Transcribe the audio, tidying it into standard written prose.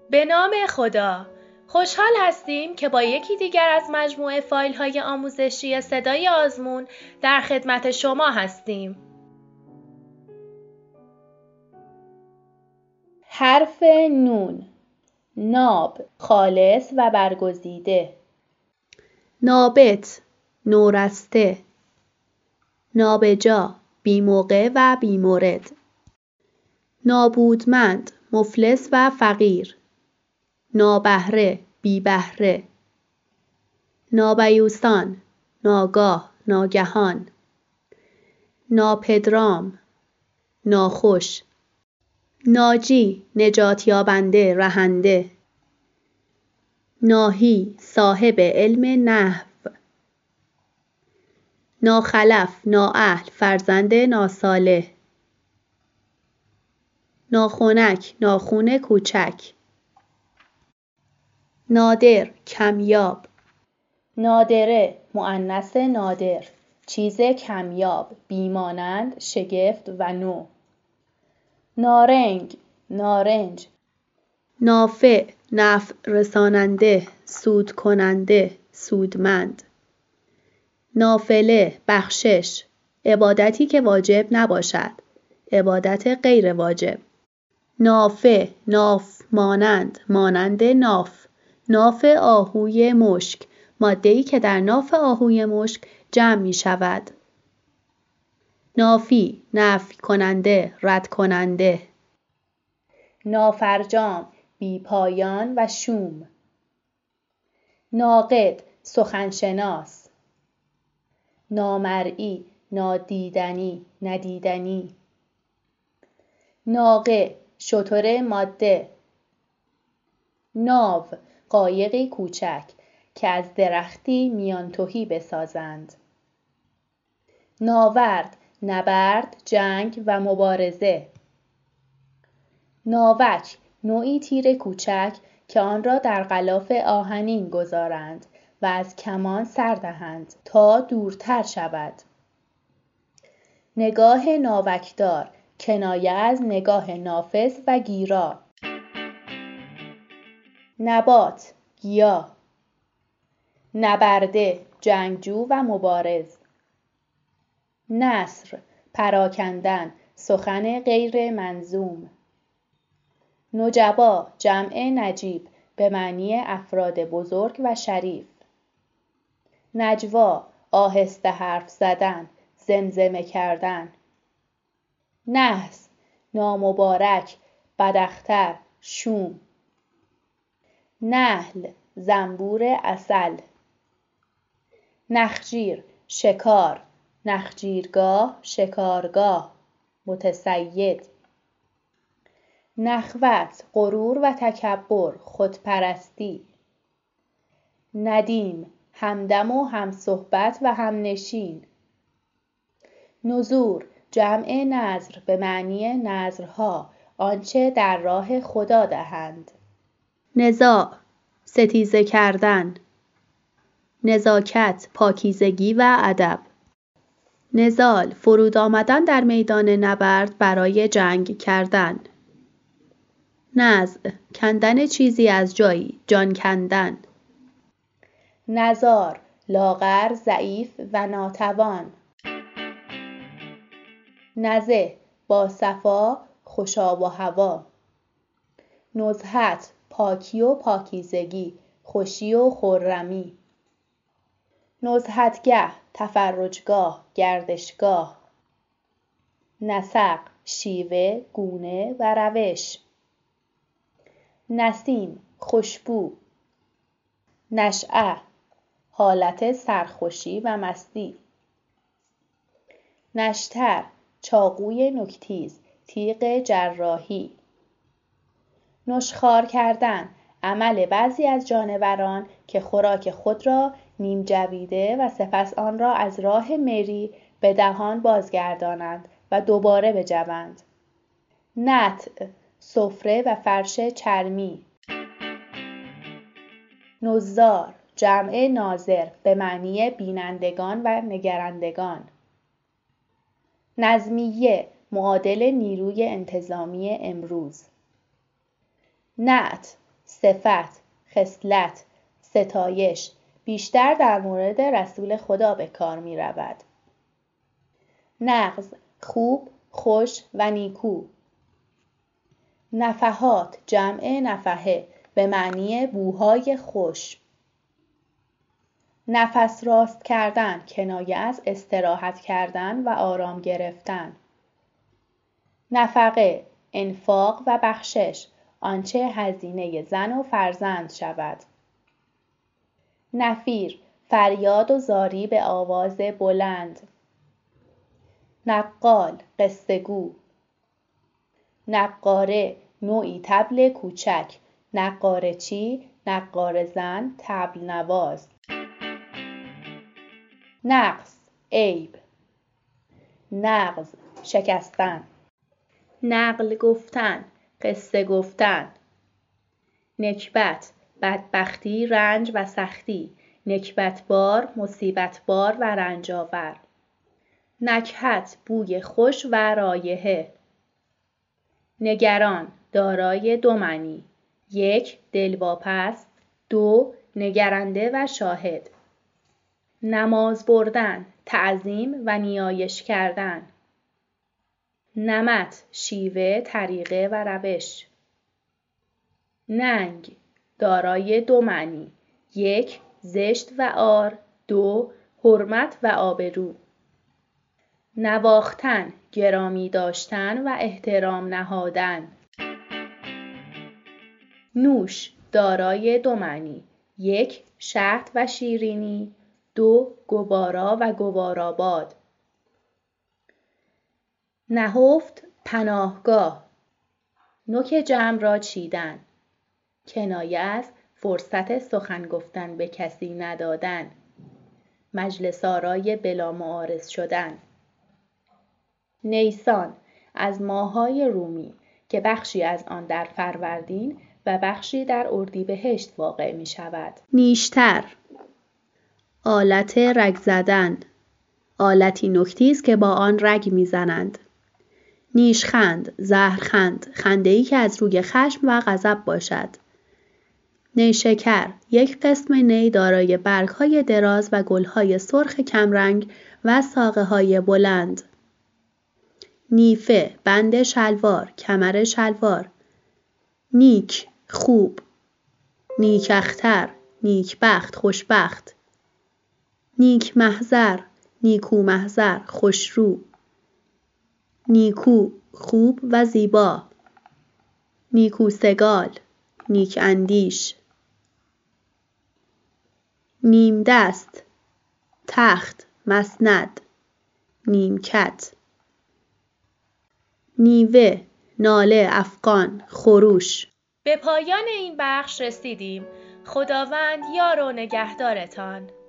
به نام خدا. خوشحال هستیم که با یکی دیگر از مجموعه فایل‌های آموزشی صدای آزمون در خدمت شما هستیم. حرف نون، ناب، خالص و برگزیده. نابت، نورسته. نابجا، بی‌موقع و بی‌مورد. نابودمند، مفلس و فقیر. نابهره، بی‌بهره. نابیوسان، ناگاه، ناگهان. ناپدرام، ناخوش. ناجی، نجات یابنده، رهنده. ناهی، صاحب علم نحو. ناخلف، نااهل، فرزند ناصالح. ناخنک، ناخون کوچک. نادر، کمیاب. نادره، مؤنث نادر، چیز کمیاب، بیمانند، شگفت و نو. نارنگ، نارنج. نافع، نفع رساننده، سود کننده، سودمند. نافله، بخشش، عبادتی که واجب نباشد، عبادت غیر واجب. نافه، ناف مانند، مانند ناف. ناف آهوی مشک، ماده‌ای که در ناف آهوی مشک جمع می شود. نافی، نفی کننده، رد کننده. نافرجام، بی پایان و شوم. ناقد، سخنشناس. نامرئی، نادیدنی، ندیدنی. ناقه، شتر ماده. ناو، قایقی کوچک که از درختی میان تهی بسازند. ناورد، نبرد، جنگ و مبارزه. ناوک، نوعی تیر کوچک که آن را در غلاف آهنین گذارند و از کمان سر دهند تا دورتر شود. نگاه ناوکدار، کنایه از نگاه نافذ و گیرا. نبات، گیاه. نبرده، جنگجو و مبارز. نثر، پراکندن، سخن غیر منظوم. نجبا، جمع نجیب، به معنی افراد بزرگ و شریف. نجوا، آهسته حرف زدن، زمزمه کردن. نحس، نامبارک، بداختر، شوم. نحل، زنبور عسل. نخجیر، شکار، نخجیرگاه، شکارگاه، متصید. نخوت، غرور و تکبر، خودپرستی. ندیم، همدم و همصحبت و همنشین. نذور، جمع نذر، به معنی نذرها، آنچه در راه خدا دهند. نزاع، ستیزه کردن. نزاکت، پاکیزگی و ادب. نزال، فرود آمدن در میدان نبرد برای جنگ کردن. نزع، کندن چیزی از جایی، جان کندن. نزار، لاغر، ضعیف و ناتوان. نزه، باصفا، خوشاب و هوا. نزهت، پاکی و پاکیزگی، خوشی و خرمی. نزهتگه، تفرجگاه، گردشگاه. نسق، شیوه، گونه و روش. نسیم، خوشبو. نشأه، حالت سرخوشی و مستی. نشتر، چاقوی نوک‌تیز، تیغ جراحی. نشخوار کردن، عمل بعضی از جانوران که خوراک خود را نیم جویده و سپس آن را از راه مری به دهان بازگردانند و دوباره بجوند. نطع، سفره و فرش چرمی. نظار، جمع ناظر، به معنی بینندگان و نگرندگان. نظمیه، معادل نیروی انتظامی امروز. نعت، صفت، خصلت، ستایش بیشتر در مورد رسول خدا به کار می رود. نغز، خوب، خوش و نیکو. نفحات جمع نفحه به معنی بوهای خوش. نفس راست کردن کنایه از استراحت کردن و آرام گرفتن. نفقه، انفاق و بخشش، آنچه هزینه زن و فرزند شود. نفیر، فریاد و زاری به آواز بلند. نقال، قصه گو. نقاره، نوعی طبل کوچک. نقاره چی؟ نقاره زن، طبل نواز. نقص، عیب. نغز، شکستن. نقل گفتن، قصه گفتن. نکبت، بدبختی، رنج و سختی. نکبت بار، مصیبت بار و رنج آور. نکهت، بوی خوش و رایحه. نگران، دارای دو معنی. 1. دلواپس. 2. نگرنده و شاهد. نماز بردن، تعظیم و نیایش کردن. نمط، شیوه، طریقه و روش. ننگ، دارای دو معنی. 1. زشت و عار. 2. حرمت و آبرو. نواختن، گرامی داشتن و احترام نهادن. نوش، دارای دو معنی. 1. شهد و شیرینی. 2. گوارا و گواراباد. نهفت، پناهگاه. نوک جمع را چیدن. کنایه از فرصت سخن گفتن به کسی ندادن. مجلس آرای بلا معارض شدن. نیسان، از ماه‌های رومی که بخشی از آن در فروردین و بخشی در اردیبهشت واقع می شود. نیشتر، آلت رگ زدن. آلتی نکتی است که با آن رگ می زنند. نیشخند، زهرخند، خنده‌ای که از روی خشم و غضب باشد. نیشکر، یک قسم نی دارای برگ‌های دراز و گل‌های سرخ کمرنگ و ساقه‌های بلند. نیفه، بند شلوار، کمر شلوار. نیک، خوب. نیک اختر، نیکبخت، خوشبخت. نیک محضر، نیکو محضر، خوشرو. نیکو، خوب و زیبا. نیکو سگال، نیک اندیش. نیم دست، تخت، مسند. نیمکت. نیوه، ناله، افغان، خروش. به پایان این بخش رسیدیم. خداوند یار و نگهدارتان.